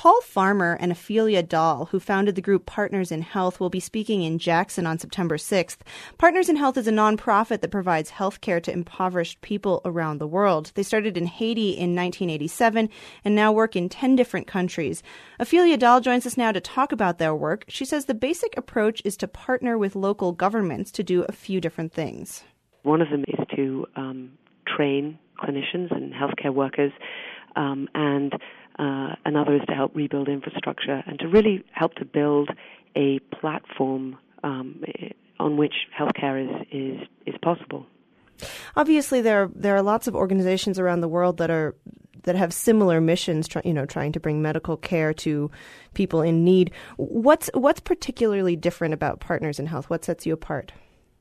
Paul Farmer and Ophelia Dahl, who founded the group Partners in Health, will be speaking in Jackson on September 6th. Partners in Health is a nonprofit that provides health care to impoverished people around the world. They started in Haiti in 1987 and now work in 10 different countries. Ophelia Dahl joins us now to talk about their work. She says the basic approach is to partner with local governments to do a few different things. One of them is to train clinicians and healthcare workers, and another is to help rebuild infrastructure and to really help to build a platform on which healthcare is possible. Obviously, there are lots of organizations around the world that have similar missions, trying to bring medical care to people in need. What's particularly different about Partners in Health? What sets you apart?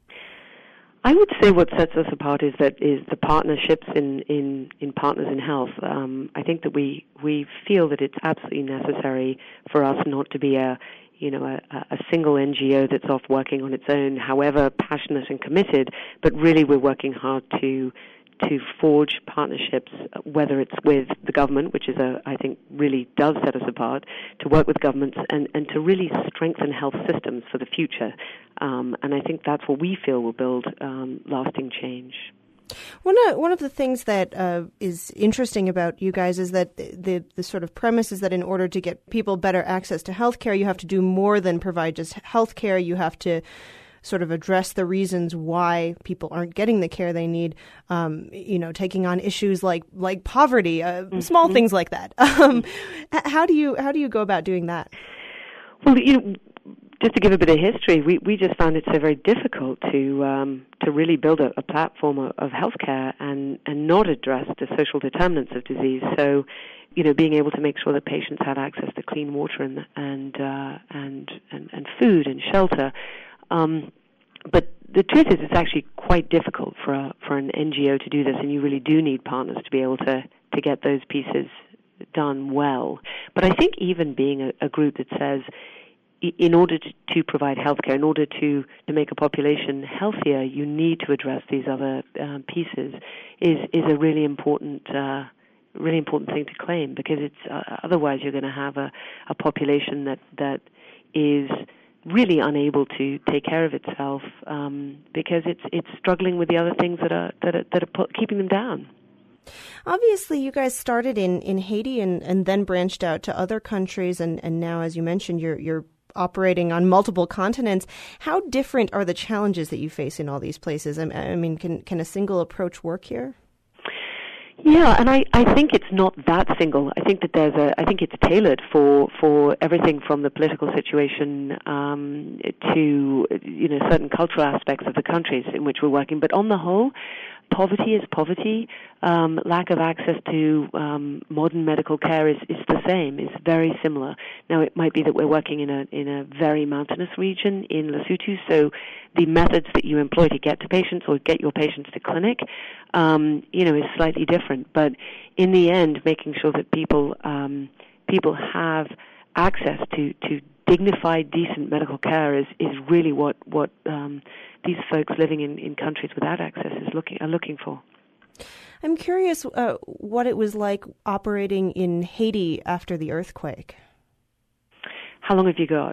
I would say what sets us apart is the partnerships in Partners in Health. I think that we feel that it's absolutely necessary for us not to be a single NGO that's off working on its own, however passionate and committed, but really we're working hard to forge partnerships, whether it's with the government, which is I think really does set us apart, to work with governments and to really strengthen health systems for the future. And I think that's what we feel will build lasting change. One of the things that is interesting about you guys is that the sort of premise is that in order to get people better access to health care, you have to do more than provide just health care. You have to sort of address the reasons why people aren't getting the care they need, taking on issues like poverty, small things like that. How do you go about doing that? Well, just to give a bit of history, we just found it so very difficult to really build a platform of healthcare and not address the social determinants of disease. So, being able to make sure that patients have access to clean water and food and shelter. But the truth is, it's actually quite difficult for an NGO to do this, and you really do need partners to be able to get those pieces done well. But I think even being a group that says, in order to provide healthcare, in order to make a population healthier, you need to address these other pieces, is a really important thing to claim, because it's otherwise you're going to have a population that is really unable to take care of itself because it's struggling with the other things that are keeping them down. Obviously, you guys started in Haiti and then branched out to other countries, and now, as you mentioned, you're operating on multiple continents. How different are the challenges that you face in all these places? I mean, can a single approach work here? Yeah, and I think it's not that single. I think that I think it's tailored for everything from the political situation to certain cultural aspects of the countries in which we're working. But on the whole, poverty is poverty. Lack of access to modern medical care is the same. It's very similar. Now, it might be that we're working in a very mountainous region in Lesotho, so the methods that you employ to get to patients or get your patients to clinic, is slightly different. But in the end, making sure that people have access to dignified, decent medical care is really what these folks living in countries without access are looking for. I'm curious what it was like operating in Haiti after the earthquake. How long have you got?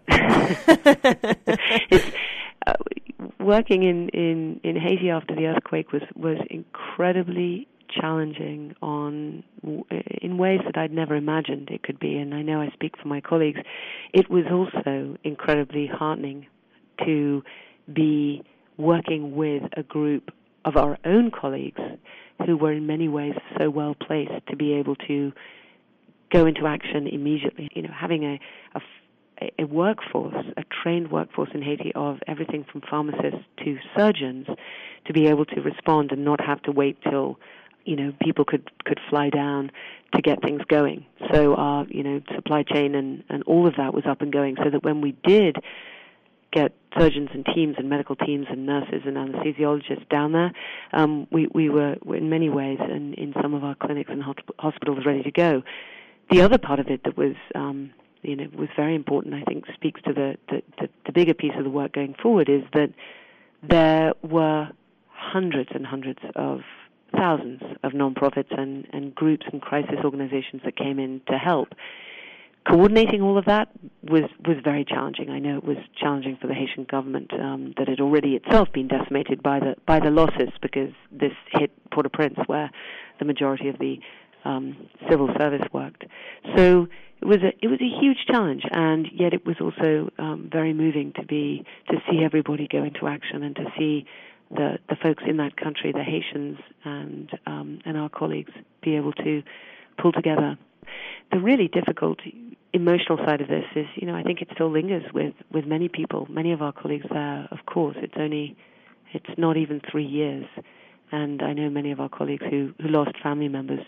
Working in Haiti after the earthquake was incredibly challenging in ways that I'd never imagined it could be, and I know I speak for my colleagues. It was also incredibly heartening to be working with a group of our own colleagues who were in many ways so well placed to be able to go into action immediately. Having a workforce, a trained workforce in Haiti of everything from pharmacists to surgeons to be able to respond and not have to wait till people could fly down to get things going. So our supply chain and all of that was up and going, so that when we did get surgeons and teams and medical teams and nurses and anesthesiologists down there, we were in many ways and in some of our clinics and hospitals ready to go. The other part of it that was was very important, I think, speaks to the bigger piece of the work going forward, is that there were hundreds and hundreds of thousands of nonprofits and groups and crisis organizations that came in to help. coordinating all of that was very challenging. I know it was challenging for the Haitian government that had already itself been decimated by the losses, because this hit Port-au-Prince, where the majority of the civil service worked. So it was a huge challenge, and yet it was also very moving to see everybody go into action and to see the folks in that country, the Haitians and our colleagues, be able to pull together. The really difficult emotional side of this is, I think it still lingers with many people, many of our colleagues there. Of course, it's not even 3 years, and I know many of our colleagues who lost family members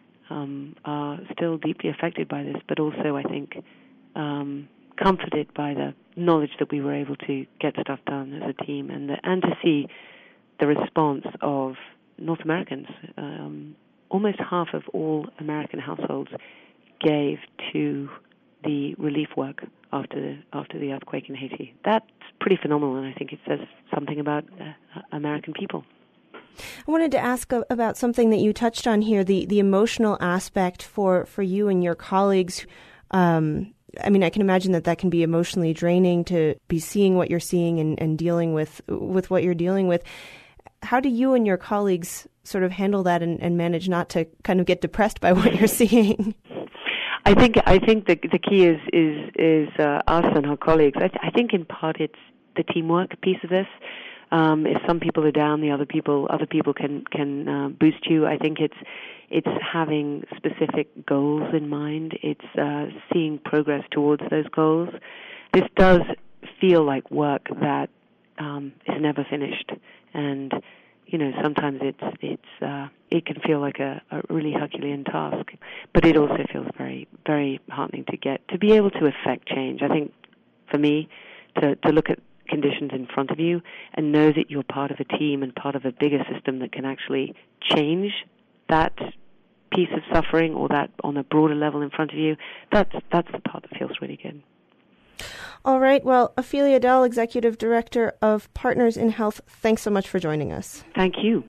are still deeply affected by this, but also, I think, comforted by the knowledge that we were able to get stuff done as a team, and to see the response of North Americans. Almost half of all American households gave to the relief work after the earthquake in Haiti. That's pretty phenomenal, and I think it says something about American people. I wanted to ask about something that you touched on here, the emotional aspect for you and your colleagues. I can imagine that can be emotionally draining to be seeing what you're seeing and dealing with what you're dealing with. How do you and your colleagues sort of handle that and manage not to kind of get depressed by what you're seeing? I think the key is us and our colleagues. I think in part it's the teamwork piece of this. If some people are down, other people can boost you. I think it's having specific goals in mind. It's seeing progress towards those goals. This does feel like work that is never finished, and sometimes it can feel like a really Herculean task, but it also feels very, very heartening to be able to affect change. I think for me to look at conditions in front of you and know that you're part of a team and part of a bigger system that can actually change that piece of suffering, or that on a broader level in front of you, that's the part that feels really good. All right. Well, Ophelia Dell, Executive Director of Partners in Health, thanks so much for joining us. Thank you.